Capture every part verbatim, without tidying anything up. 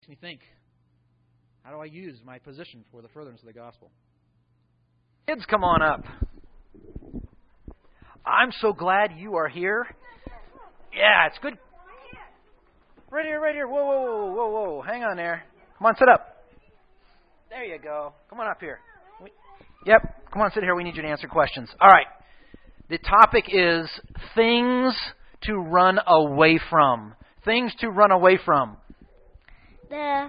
me think. How do I use my position for the furtherance of the gospel? Kids, come on up. I'm so glad you are here. Yeah, it's good. Right here, right here. Whoa, whoa, whoa, whoa, whoa. Hang on there. Come on, sit up. There you go. Come on up here. We, yep, come on, sit here. We need you to answer questions. All right. The topic is things to run away from. Things to run away from. The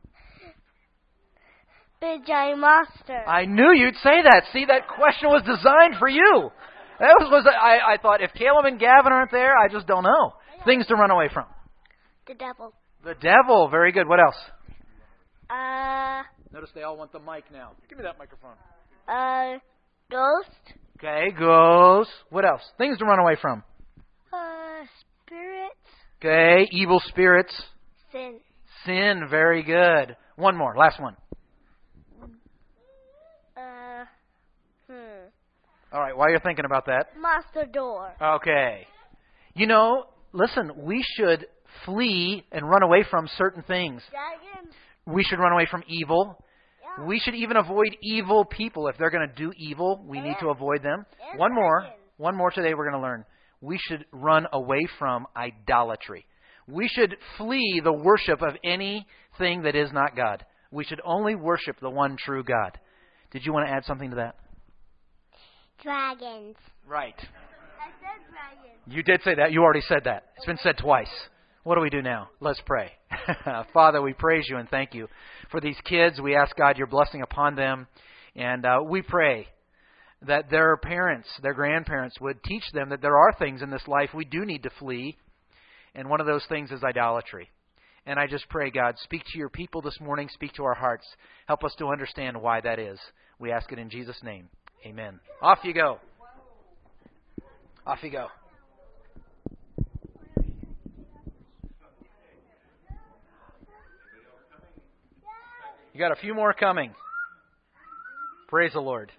big giant monster. I knew you'd say that. See, that question was designed for you. That was, was I, I thought, if Caleb and Gavin aren't there, I just don't know. Things to run away from. The devil. The devil. Very good. What else? Uh. Notice they all want the mic now. Give me that microphone. Uh. Ghost. Okay, ghosts. What else? Things to run away from. Uh. Spirits. Okay, evil spirits. Sin. Sin. Very good. One more. Last one. Uh. Hmm. All right, while you're thinking about that. Monster door. Okay. You know, listen, we should flee and run away from certain things. Dragons. We should run away from evil. Yeah. We should even avoid evil people. If they're going to do evil, we need to avoid them. And One more. dragons. One more today we're going to learn. We should run away from idolatry. We should flee the worship of anything that is not God. We should only worship the one true God. Did you want to add something to that? Dragons. Right. I said dragons. You did say that. You already said that. It's been said twice. What do we do now? Let's pray. Father, we praise you and thank you for these kids. We ask, God, your blessing upon them. And uh, we pray that their parents, their grandparents would teach them that there are things in this life we do need to flee. And one of those things is idolatry. And I just pray, God, speak to your people this morning. Speak to our hearts. Help us to understand why that is. We ask it in Jesus' name. Amen. Off you go. Off you go. You got a few more coming. Praise the Lord.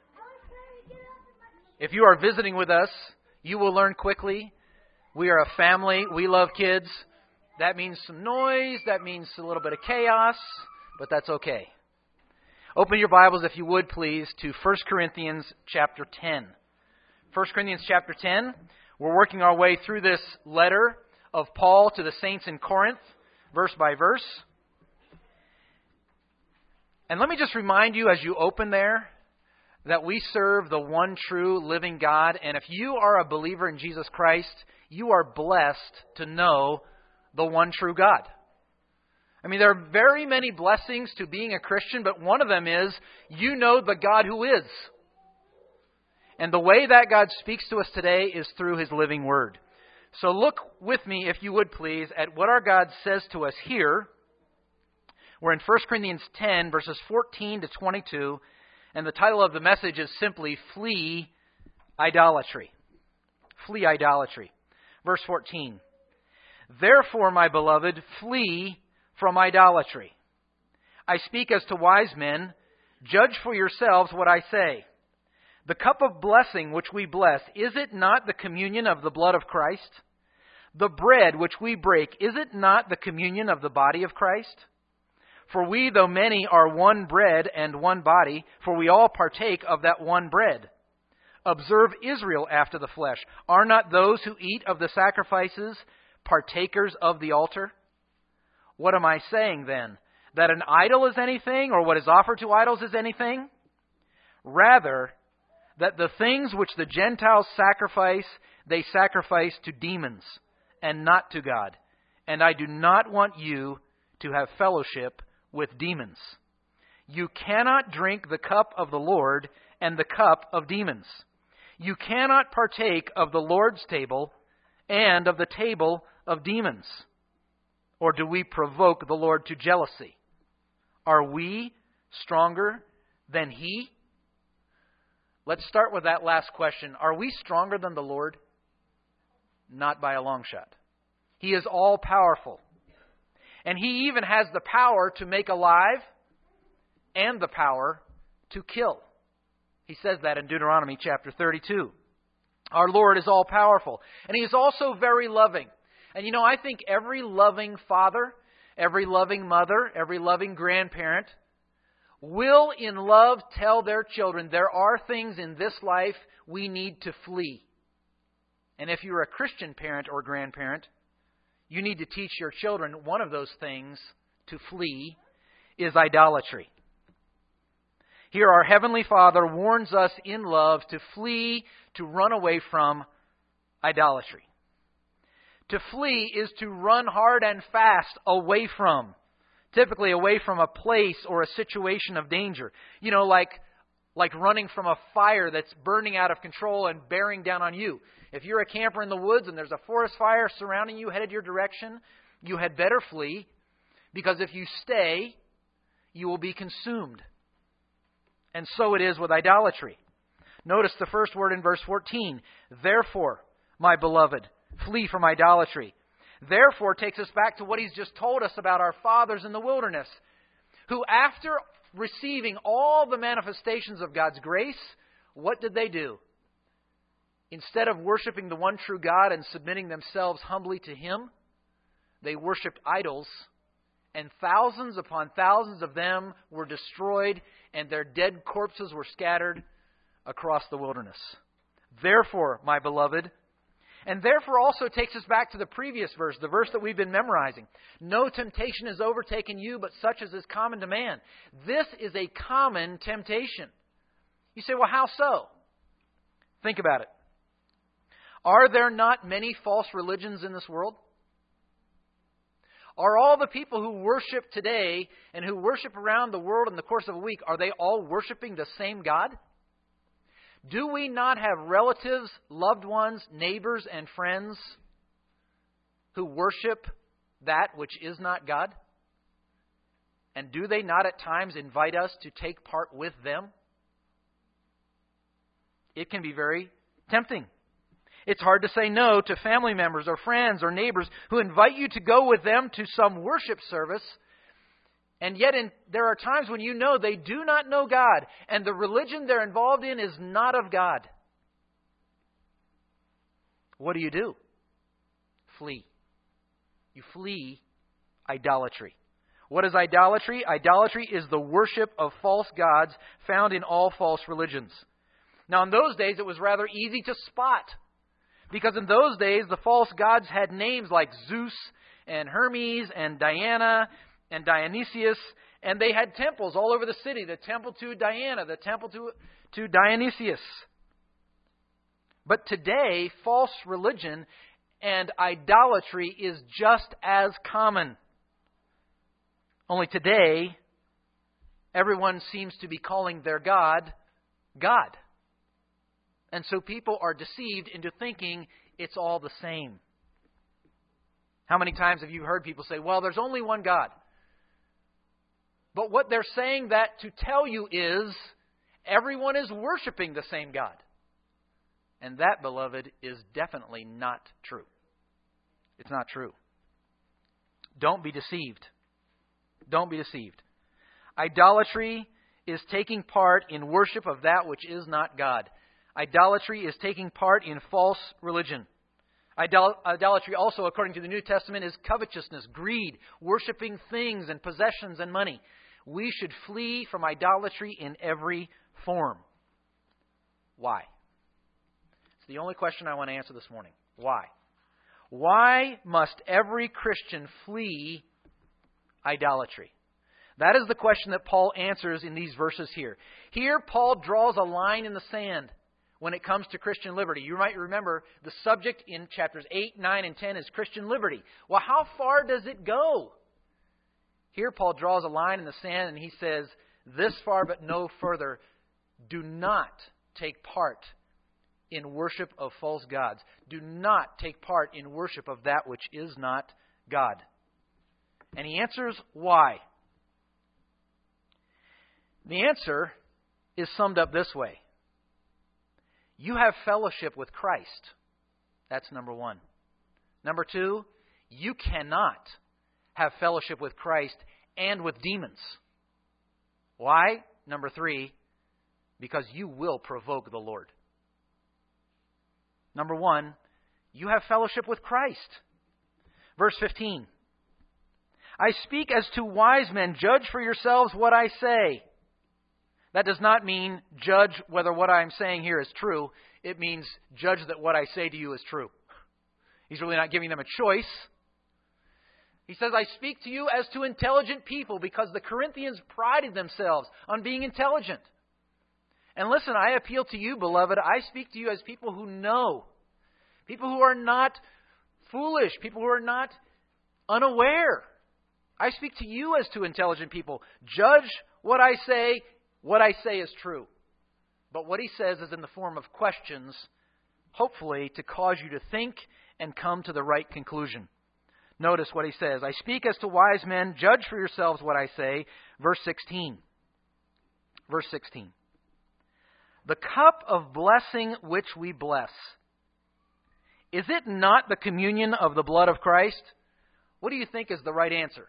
If you are visiting with us, you will learn quickly. We are a family. We love kids. That means some noise. That means a little bit of chaos. But that's okay. Open your Bibles, if you would, please, to First Corinthians chapter ten. First Corinthians chapter ten. We're working our way through this letter of Paul to the saints in Corinth, verse by verse. And let me just remind you as you open there that we serve the one true living God. And if you are a believer in Jesus Christ, you are blessed to know the one true God. I mean, there are very many blessings to being a Christian, but one of them is you know the God who is. And the way that God speaks to us today is through His living Word. So look with me, if you would please, at what our God says to us here. We're in First Corinthians ten, verses fourteen to twenty-two, and the title of the message is simply Flee Idolatry. Flee Idolatry. Verse fourteen. Therefore, my beloved, flee from idolatry. I speak as to wise men. Judge for yourselves what I say. The cup of blessing which we bless, is it not the communion of the blood of Christ? The bread which we break, is it not the communion of the body of Christ? For we, though many, are one bread and one body, for we all partake of that one bread. Observe Israel after the flesh. Are not those who eat of the sacrifices partakers of the altar? What am I saying then? That an idol is anything, or what is offered to idols is anything? Rather, that the things which the Gentiles sacrifice, they sacrifice to demons, and not to God. And I do not want you to have fellowship with demons. You cannot drink the cup of the Lord and the cup of demons. You cannot partake of the Lord's table and of the table of demons. Or do we provoke the Lord to jealousy? Are we stronger than He? Let's start with that last question. Are we stronger than the Lord? Not by a long shot. He is all-powerful. And He even has the power to make alive and the power to kill. He says that in Deuteronomy chapter thirty-two. Our Lord is all-powerful. And He is also very loving. And you know, I think every loving father, every loving mother, every loving grandparent will in love tell their children there are things in this life we need to flee. And if you're a Christian parent or grandparent, you need to teach your children one of those things to flee is idolatry. Here our Heavenly Father warns us in love to flee, to run away from idolatry. To flee is to run hard and fast away from. Typically away from a place or a situation of danger. You know, like, like running from a fire that's burning out of control and bearing down on you. If you're a camper in the woods and there's a forest fire surrounding you, headed your direction, you had better flee, because if you stay, you will be consumed. And so it is with idolatry. Notice the first word in verse fourteen. Therefore, my beloved, flee from idolatry. Therefore takes us back to what he's just told us about our fathers in the wilderness, who after receiving all the manifestations of God's grace, what did they do? Instead of worshiping the one true God and submitting themselves humbly to Him, they worshipped idols, and thousands upon thousands of them were destroyed, and their dead corpses were scattered across the wilderness. Therefore, my beloved, and therefore also takes us back to the previous verse, the verse that we've been memorizing. No temptation has overtaken you, but such as is common to man. This is a common temptation. You say, well, how so? Think about it. Are there not many false religions in this world? Are all the people who worship today and who worship around the world in the course of a week, are they all worshiping the same God? Do we not have relatives, loved ones, neighbors, and friends who worship that which is not God? And do they not at times invite us to take part with them? It can be very tempting. It's hard to say no to family members or friends or neighbors who invite you to go with them to some worship service. And yet in, there are times when you know they do not know God, and the religion they're involved in is not of God. What do you do? Flee. You flee idolatry. What is idolatry? Idolatry is the worship of false gods found in all false religions. Now in those days it was rather easy to spot, because in those days the false gods had names like Zeus and Hermes and Diana and Dionysius, and they had temples all over the city. The temple to Diana, the temple to, to Dionysius. But today, false religion and idolatry is just as common. Only today, everyone seems to be calling their God, God. And so people are deceived into thinking it's all the same. How many times have you heard people say, well, there's only one God? But what they're saying that to tell you is everyone is worshiping the same God. And that, beloved, is definitely not true. It's not true. Don't be deceived. Don't be deceived. Idolatry is taking part in worship of that which is not God. Idolatry is taking part in false religion. Idol- idolatry also, according to the New Testament, is covetousness, greed, worshiping things and possessions and money. We should flee from idolatry in every form. Why? It's the only question I want to answer this morning. Why? Why must every Christian flee idolatry? That is the question that Paul answers in these verses here. Here, Paul draws a line in the sand when it comes to Christian liberty. You might remember the subject in chapters eight, nine, and ten is Christian liberty. Well, how far does it go? Here Paul draws a line in the sand and he says, this far but no further. Do not take part in worship of false gods. Do not take part in worship of that which is not God. And he answers why. The answer is summed up this way. You have fellowship with Christ. That's number one. Number two, you cannot have fellowship with Christ and with demons. Why? Number three, because you will provoke the Lord. Number one, you have fellowship with Christ. Verse fifteen. I speak as to wise men. Judge for yourselves what I say. That does not mean judge whether what I'm saying here is true. It means judge that what I say to you is true. He's really not giving them a choice. He says, I speak to you as to intelligent people, because the Corinthians prided themselves on being intelligent. And listen, I appeal to you, beloved. I speak to you as people who know. People who are not foolish. People who are not unaware. I speak to you as to intelligent people. Judge what I say. What I say is true. But what he says is in the form of questions, hopefully to cause you to think and come to the right conclusion. Notice what he says. I speak as to wise men. Judge for yourselves what I say. Verse sixteen. Verse sixteen. The cup of blessing which we bless, is it not the communion of the blood of Christ? What do you think is the right answer?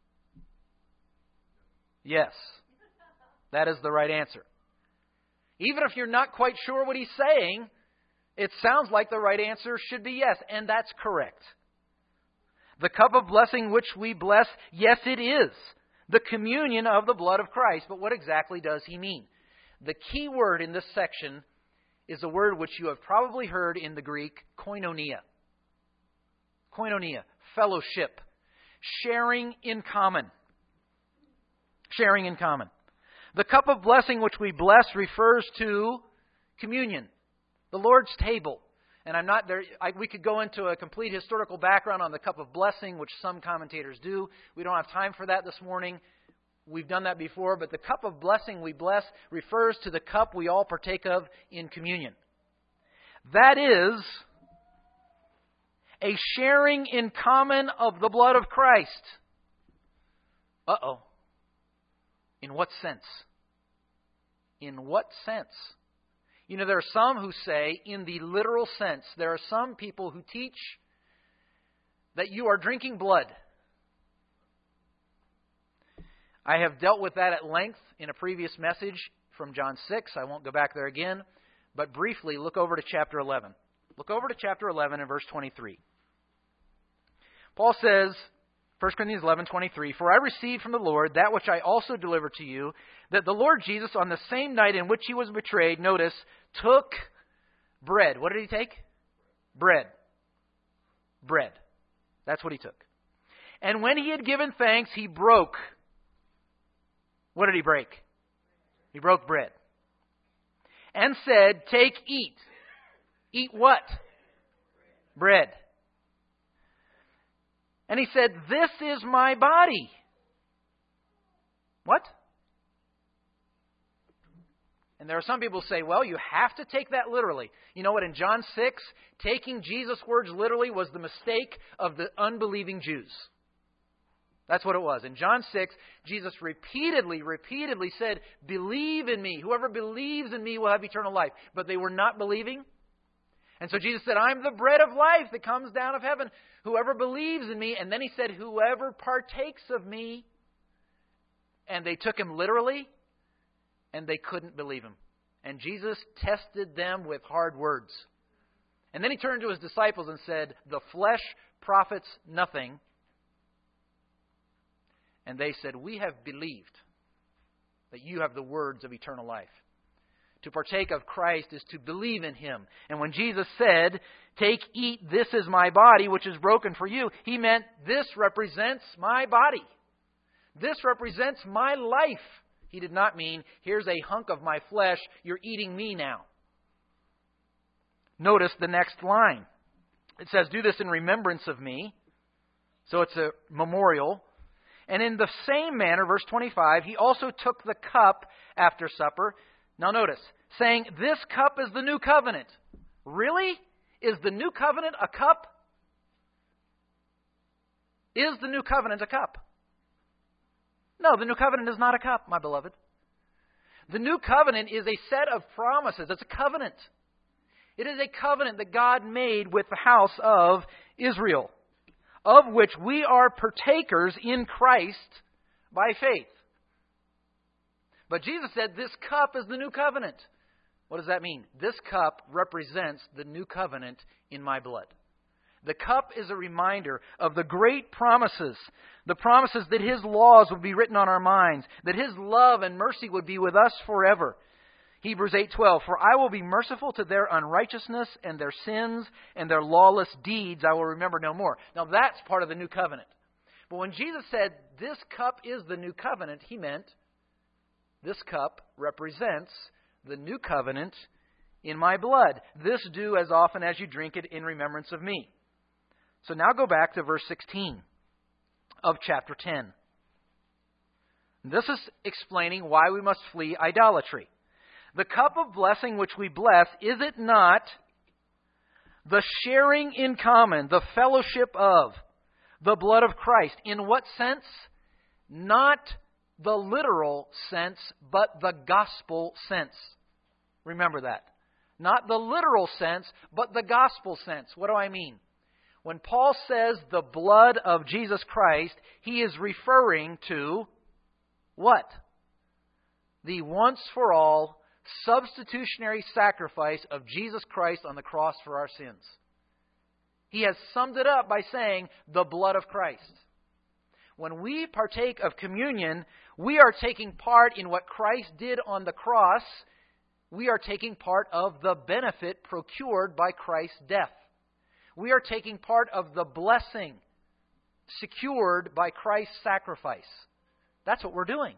Yes. That is the right answer. Even if you're not quite sure what he's saying, it sounds like the right answer should be yes, and that's correct. The cup of blessing which we bless, yes, it is the communion of the blood of Christ. But what exactly does he mean? The key word in this section is a word which you have probably heard in the Greek, koinonia. Koinonia, fellowship, sharing in common. Sharing in common. The cup of blessing which we bless refers to communion, the Lord's table. And I'm not there. I, we could go into a complete historical background on the cup of blessing, which some commentators do. We don't have time for that this morning. We've done that before. But the cup of blessing we bless refers to the cup we all partake of in communion. That is a sharing in common of the blood of Christ. Uh-oh. In what sense? In what sense? You know, there are some who say, in the literal sense, there are some people who teach that you are drinking blood. I have dealt with that at length in a previous message from John six. I won't go back there again. But briefly, look over to chapter eleven. Look over to chapter eleven and verse twenty-three. Paul says, First Corinthians eleven twenty-three, For I received from the Lord that which I also delivered to you, that the Lord Jesus, on the same night in which he was betrayed, notice, took bread. What did he take? Bread. Bread. That's what he took. And when he had given thanks, he broke. What did he break? He broke bread. And said, Take, eat. Eat what? Bread. And he said, This is my body. What? And there are some people who say, well, you have to take that literally. You know what? In John six, taking Jesus' words literally was the mistake of the unbelieving Jews. That's what it was. In John six, Jesus repeatedly, repeatedly said, Believe in me. Whoever believes in me will have eternal life. But they were not believing. And so Jesus said, I'm the bread of life that comes down of heaven. Whoever believes in me. And then he said, whoever partakes of me. And they took him literally. And they couldn't believe him. And Jesus tested them with hard words. And then he turned to his disciples and said, The flesh profits nothing. And they said, We have believed that you have the words of eternal life. To partake of Christ is to believe in him. And when Jesus said, Take, eat, this is my body, which is broken for you, he meant this represents my body. This represents my life. He did not mean, here's a hunk of my flesh, you're eating me now. Notice the next line. It says, Do this in remembrance of me. So it's a memorial. And in the same manner, verse twenty-five, he also took the cup after supper. Now notice, saying, This cup is the new covenant. Really? Is the new covenant a cup? Is the new covenant a cup? No, the new covenant is not a cup, my beloved. The new covenant is a set of promises. It's a covenant. It is a covenant that God made with the house of Israel, of which we are partakers in Christ by faith. But Jesus said this cup is the new covenant. What does that mean? This cup represents the new covenant in my blood. The cup is a reminder of the great promises, the promises that His laws would be written on our minds, that His love and mercy would be with us forever. Hebrews eight twelve, for I will be merciful to their unrighteousness and their sins and their lawless deeds I will remember no more. Now that's part of the new covenant. But when Jesus said this cup is the new covenant, He meant this cup represents the new covenant in my blood. This do as often as you drink it in remembrance of me. So now go back to verse sixteen of chapter ten. This is explaining why we must flee idolatry. The cup of blessing which we bless, is it not the sharing in common, the fellowship of the blood of Christ? In what sense? Not the literal sense, but the gospel sense. Remember that. Not the literal sense, but the gospel sense. What do I mean? When Paul says the blood of Jesus Christ, he is referring to what? The once-for-all substitutionary sacrifice of Jesus Christ on the cross for our sins. He has summed it up by saying the blood of Christ. When we partake of communion, we are taking part in what Christ did on the cross. We are taking part of the benefit procured by Christ's death. We are taking part of the blessing secured by Christ's sacrifice. That's what we're doing.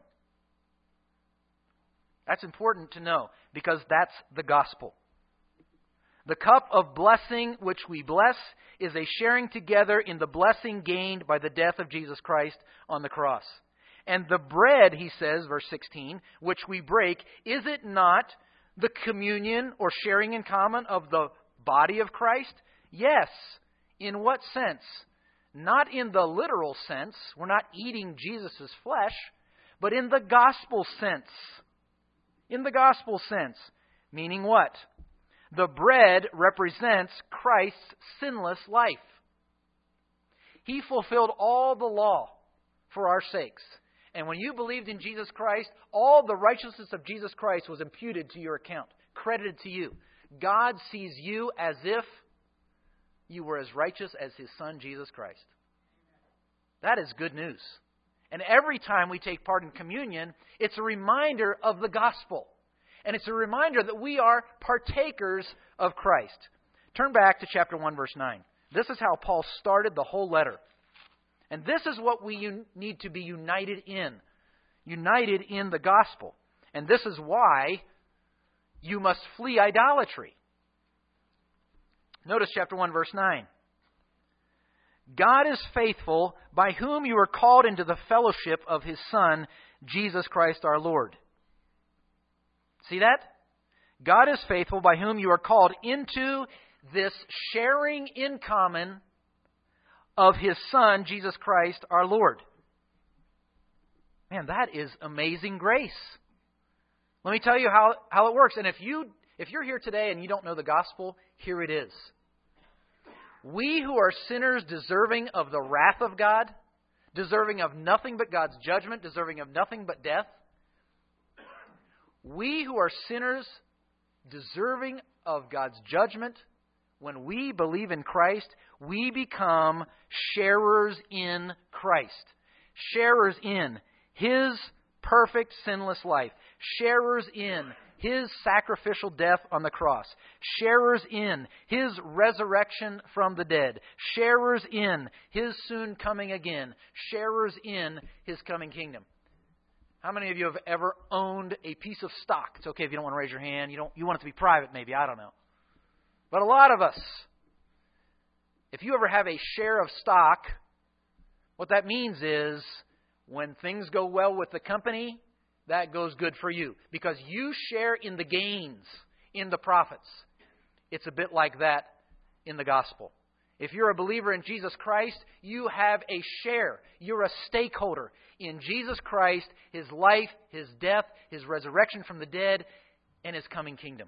That's important to know because that's the gospel. The cup of blessing which we bless is a sharing together in the blessing gained by the death of Jesus Christ on the cross. And the bread, he says, verse sixteen, which we break, is it not the communion or sharing in common of the body of Christ? Yes. In what sense? Not in the literal sense. We're not eating Jesus' flesh, but in the gospel sense. In the gospel sense. Meaning what? The bread represents Christ's sinless life. He fulfilled all the law for our sakes. And when you believed in Jesus Christ, all the righteousness of Jesus Christ was imputed to your account, credited to you. God sees you as if you were as righteous as His Son, Jesus Christ. That is good news. And every time we take part in communion, it's a reminder of the gospel. And it's a reminder that we are partakers of Christ. Turn back to chapter one, verse nine. This is how Paul started the whole letter. And this is what we un- need to be united in. United in the gospel. And this is why you must flee idolatry. Notice chapter one, verse nine. God is faithful, by whom you are called into the fellowship of His Son, Jesus Christ our Lord. See that? God is faithful, by whom you are called into this sharing in common of His Son, Jesus Christ our Lord. Man, that is amazing grace. Let me tell you how, how it works. And if you if you're here today and you don't know the gospel, here it is. We who are sinners deserving of the wrath of God, deserving of nothing but God's judgment, deserving of nothing but death. We who are sinners deserving of God's judgment, when we believe in Christ, we become sharers in Christ. Sharers in His perfect sinless life. Sharers in His sacrificial death on the cross. Sharers in His resurrection from the dead. Sharers in His soon coming again. Sharers in His coming kingdom. How many of you have ever owned a piece of stock? It's okay if you don't want to raise your hand. You don't. You want it to be private, maybe. I don't know. But a lot of us, if you ever have a share of stock, what that means is when things go well with the company, that goes good for you because you share in the gains, in the profits. It's a bit like that in the gospel. If you're a believer in Jesus Christ, you have a share. You're a stakeholder in Jesus Christ, His life, His death, His resurrection from the dead, and His coming kingdom.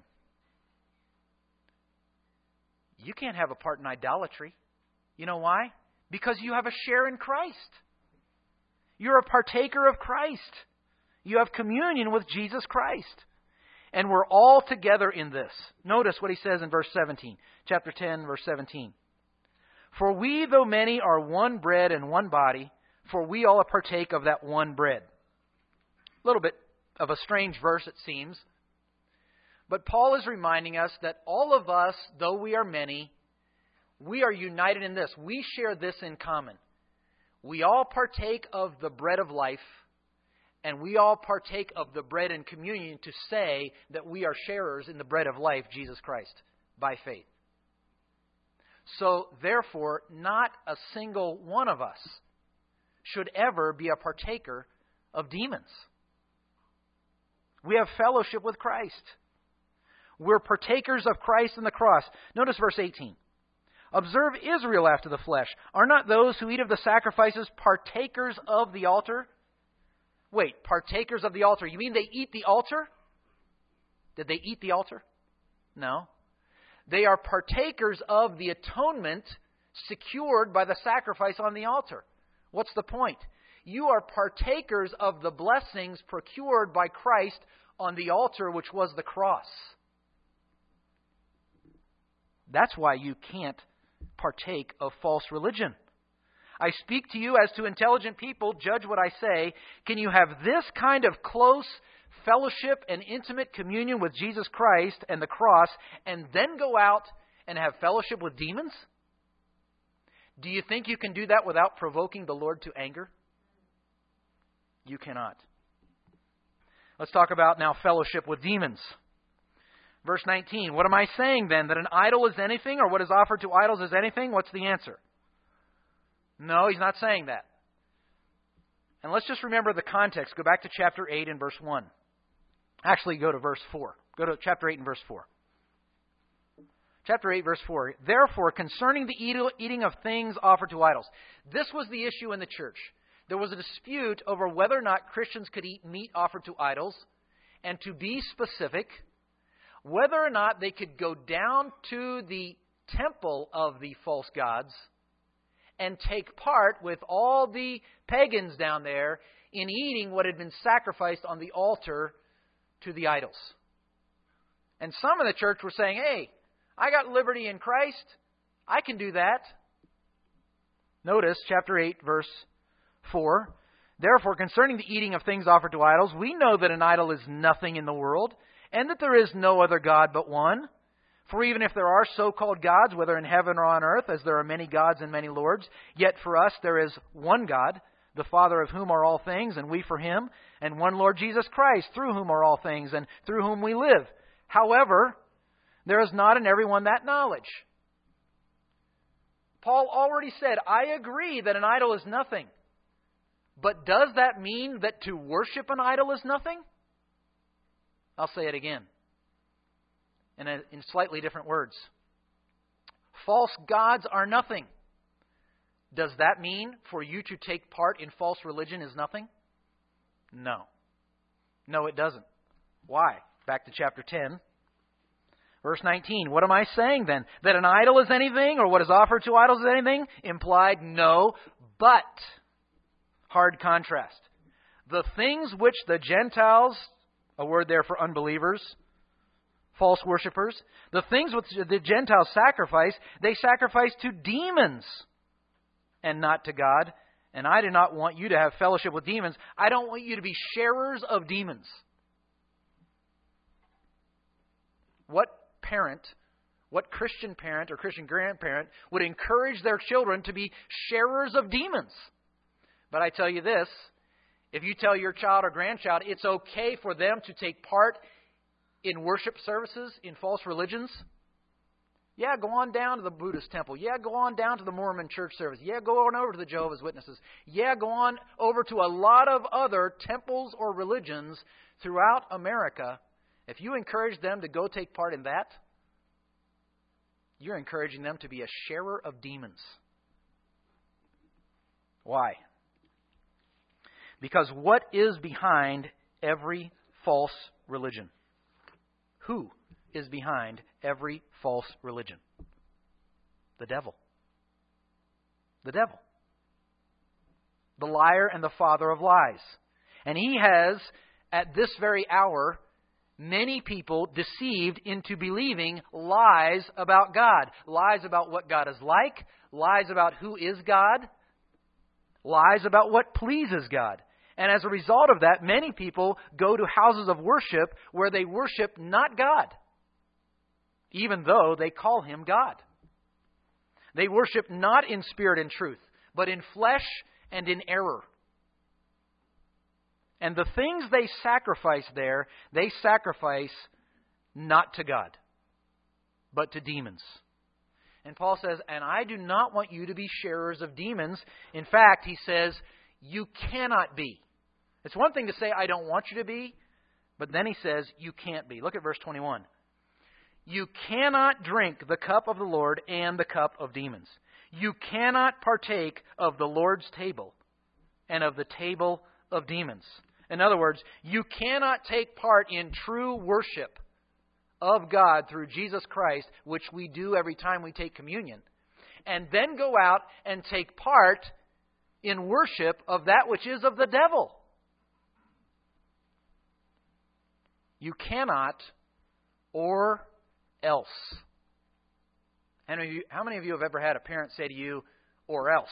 You can't have a part in idolatry. You know why? Because you have a share in Christ. You're a partaker of Christ. You have communion with Jesus Christ. And we're all together in this. Notice what he says in verse seventeen. Chapter ten, verse seventeen. For we, though many, are one bread and one body, for we all partake of that one bread. A little bit of a strange verse, it seems. But Paul is reminding us that all of us, though we are many, we are united in this. We share this in common. We all partake of the bread of life, and we all partake of the bread in communion to say that we are sharers in the bread of life, Jesus Christ, by faith. So, therefore, not a single one of us should ever be a partaker of demons. We have fellowship with Christ. We're partakers of Christ and the cross. Notice verse eighteen. Observe Israel after the flesh. Are not those who eat of the sacrifices partakers of the altar? Wait, partakers of the altar. You mean they eat the altar? Did they eat the altar? No. They are partakers of the atonement secured by the sacrifice on the altar. What's the point? You are partakers of the blessings procured by Christ on the altar, which was the cross. That's why you can't partake of false religion. I speak to you as to intelligent people. Judge what I say. Can you have this kind of close fellowship and intimate communion with Jesus Christ and the cross, and then go out and have fellowship with demons? Do you think you can do that without provoking the Lord to anger? You cannot. Let's talk about now fellowship with demons. Verse nineteen, what am I saying then? That an idol is anything, or what is offered to idols is anything? What's the answer? No, he's not saying that. And let's just remember the context. Go back to chapter eight and verse one. Actually, go to verse four. Go to chapter eight and verse four. Chapter eight, verse four. Therefore, concerning the eating of things offered to idols. This was the issue in the church. There was a dispute over whether or not Christians could eat meat offered to idols. And to be specific, whether or not they could go down to the temple of the false gods and take part with all the pagans down there in eating what had been sacrificed on the altar to the idols. And some in the church were saying, hey, I got liberty in Christ. I can do that. Notice chapter eight, verse four. Therefore, concerning the eating of things offered to idols, we know that an idol is nothing in the world, and that there is no other God but one. For even if there are so-called gods, whether in heaven or on earth, as there are many gods and many lords, yet for us there is one God, the Father of whom are all things, and we for him, and one Lord Jesus Christ, through whom are all things, and through whom we live. However, there is not in everyone that knowledge. Paul already said, I agree that an idol is nothing. But does that mean that to worship an idol is nothing? I'll say it again, in, a, in slightly different words. False gods are nothing. Does that mean for you to take part in false religion is nothing? No. No, it doesn't. Why? Back to chapter ten. Verse nineteen. What am I saying then? That an idol is anything, or what is offered to idols is anything? Implied, no. But, hard contrast. The things which the Gentiles, a word there for unbelievers, false worshippers, the things which the Gentiles sacrifice, they sacrifice to demons and not to God. And I do not want you to have fellowship with demons. I don't want you to be sharers of demons. What parent, what Christian parent or Christian grandparent would encourage their children to be sharers of demons? But I tell you this, if you tell your child or grandchild it's okay for them to take part in worship services in false religions, yeah, go on down to the Buddhist temple. Yeah, go on down to the Mormon church service. Yeah, go on over to the Jehovah's Witnesses. Yeah, go on over to a lot of other temples or religions throughout America. If you encourage them to go take part in that, you're encouraging them to be a sharer of demons. Why? Because what is behind every false religion? Who is behind every false religion? The devil. The devil. The liar and the father of lies. And he has, at this very hour, many people deceived into believing lies about God. Lies about what God is like, lies about who is God, lies about what pleases God. And as a result of that, many people go to houses of worship where they worship not God, even though they call Him God. They worship not in spirit and truth, but in flesh and in error. And the things they sacrifice there, they sacrifice not to God, but to demons. And Paul says, and I do not want you to be sharers of demons. In fact, he says, you cannot be. It's one thing to say, I don't want you to be, but then he says, you can't be. Look at verse twenty-one. You cannot drink the cup of the Lord and the cup of demons. You cannot partake of the Lord's table and of the table of demons. In other words, you cannot take part in true worship of God through Jesus Christ, which we do every time we take communion, and then go out and take part in worship of that which is of the devil. You cannot, or else. How many of you, how many of you have ever had a parent say to you, or else?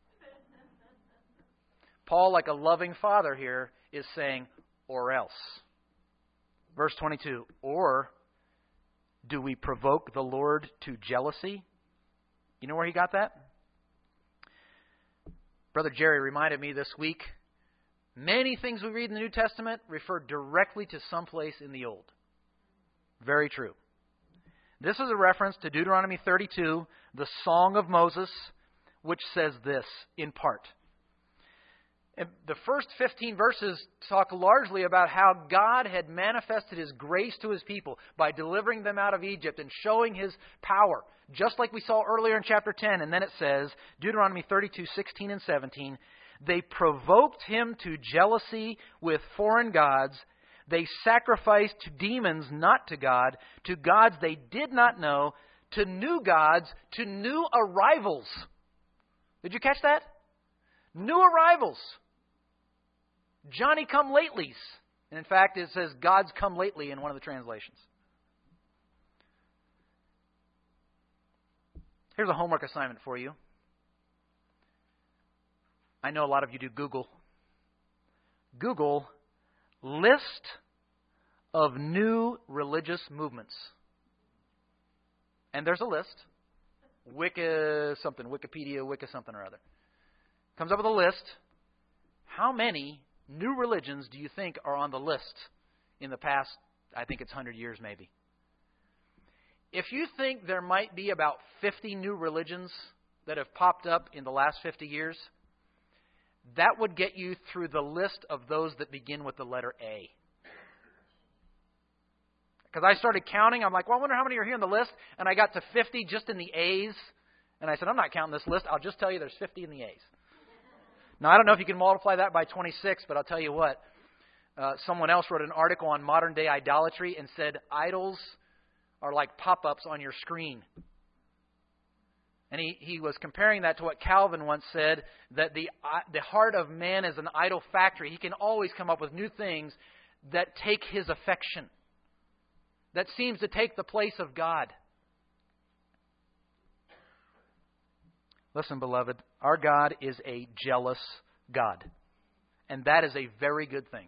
Paul, like a loving father here, is saying, or else. Verse twenty-two, or do we provoke the Lord to jealousy? You know where he got that? Brother Jerry reminded me this week, many things we read in the New Testament refer directly to someplace in the Old. Very true. This is a reference to Deuteronomy thirty-two, the Song of Moses, which says this in part. And the first fifteen verses talk largely about how God had manifested His grace to His people by delivering them out of Egypt and showing His power, just like we saw earlier in chapter ten. And then it says, Deuteronomy thirty-two, sixteen and seventeen, they provoked him to jealousy with foreign gods. They sacrificed to demons, not to God, to gods they did not know, to new gods, to new arrivals. Did you catch that? New arrivals. Johnny come latelys. And in fact, it says God's come lately in one of the translations. Here's a homework assignment for you. I know a lot of you do Google. Google list of new religious movements. And there's a list. Wicca something, Wikipedia, Wicca something or other. Comes up with a list. How many new religions do you think are on the list in the past, I think it's one hundred years maybe? If you think there might be about fifty new religions that have popped up in the last fifty years, that would get you through the list of those that begin with the letter A. Because I started counting. I'm like, well, I wonder how many are here on the list. And I got to fifty just in the A's. And I said, I'm not counting this list. I'll just tell you there's fifty in the A's. Now, I don't know if you can multiply that by twenty-six, but I'll tell you what. Uh, someone else wrote an article on modern-day idolatry and said idols are like pop-ups on your screen. And he, he was comparing that to what Calvin once said, that the the heart of man is an idol factory. He can always come up with new things that take his affection, that seems to take the place of God. Listen, beloved, our God is a jealous God. And that is a very good thing.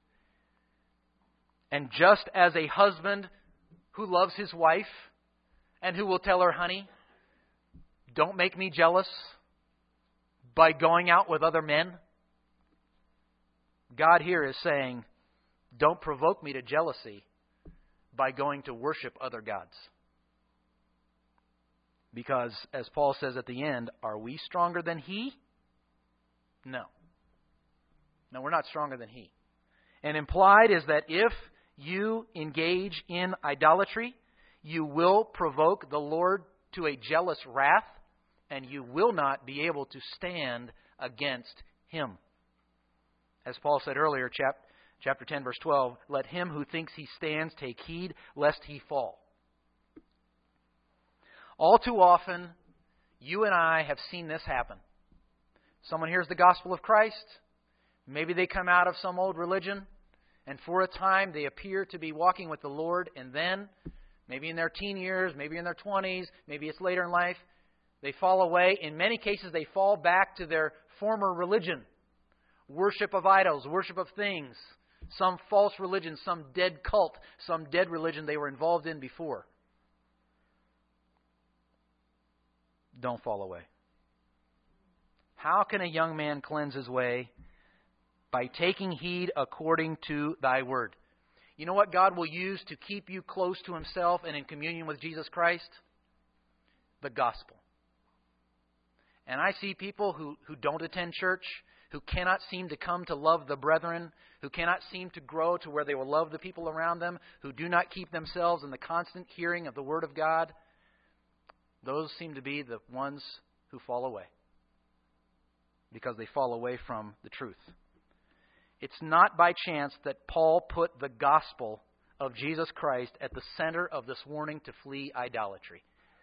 And just as a husband who loves his wife and who will tell her, honey, don't make me jealous by going out with other men, God here is saying, don't provoke me to jealousy by going to worship other gods. Because, as Paul says at the end, are we stronger than He? No. No, we're not stronger than He. And implied is that if you engage in idolatry, you will provoke the Lord to a jealous wrath, and you will not be able to stand against Him. As Paul said earlier, chap, chapter ten, verse twelve, let him who thinks he stands take heed lest he fall. All too often, you and I have seen this happen. Someone hears the gospel of Christ. Maybe they come out of some old religion. And for a time, they appear to be walking with the Lord, and then, maybe in their teen years, maybe in their twenties, maybe it's later in life, they fall away. In many cases, they fall back to their former religion. Worship of idols, worship of things, some false religion, some dead cult, some dead religion they were involved in before. Don't fall away. How can a young man cleanse his way? By taking heed according to thy word. You know what God will use to keep you close to Himself and in communion with Jesus Christ? The gospel. And I see people who, who don't attend church, who cannot seem to come to love the brethren, who cannot seem to grow to where they will love the people around them, who do not keep themselves in the constant hearing of the Word of God. Those seem to be the ones who fall away, because they fall away from the truth. It's not by chance that Paul put the gospel of Jesus Christ at the center of this warning to flee idolatry.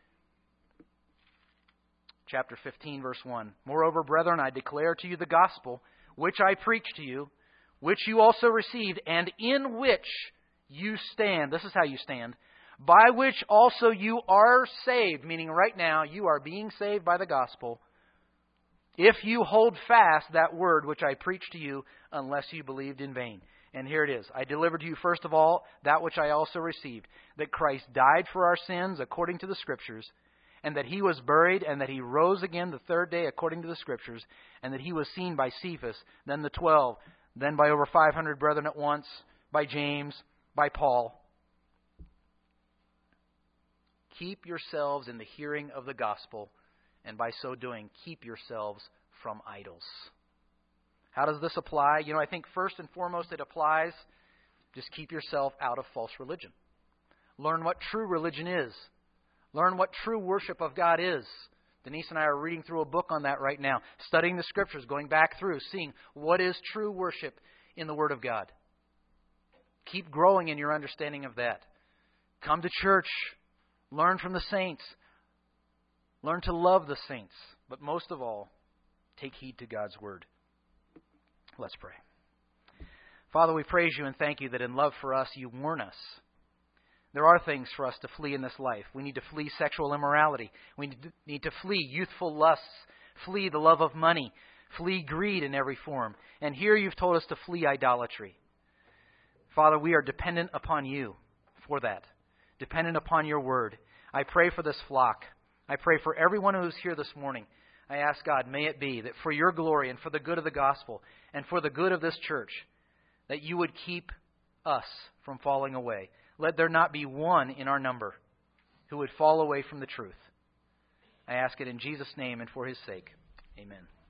Chapter fifteen, verse one. Moreover, brethren, I declare to you the gospel, which I preached to you, which you also received, and in which you stand. This is how you stand. By which also you are saved, meaning right now you are being saved by the gospel, if you hold fast that word which I preached to you, unless you believed in vain. And here it is. I delivered to you first of all that which I also received, that Christ died for our sins according to the Scriptures, and that He was buried, and that He rose again the third day according to the Scriptures, and that He was seen by Cephas, then the twelve, then by over five hundred brethren at once, by James, by Paul. Keep yourselves in the hearing of the gospel, and by so doing, keep yourselves from idols. How does this apply? You know, I think first and foremost it applies, just keep yourself out of false religion. Learn what true religion is. Learn what true worship of God is. Denise and I are reading through a book on that right now, studying the Scriptures, going back through, seeing what is true worship in the Word of God. Keep growing in your understanding of that. Come to church. Learn from the saints. Learn to love the saints. But most of all, take heed to God's Word. Let's pray. Father, we praise You and thank You that in love for us, You warn us. There are things for us to flee in this life. We need to flee sexual immorality. We need to flee youthful lusts, flee the love of money, flee greed in every form. And here You've told us to flee idolatry. Father, we are dependent upon You for that, dependent upon Your Word. I pray for this flock. I pray for everyone who is here this morning. I ask God, may it be that for Your glory and for the good of the gospel and for the good of this church, that You would keep us from falling away. Let there not be one in our number who would fall away from the truth. I ask it in Jesus' name and for His sake. Amen.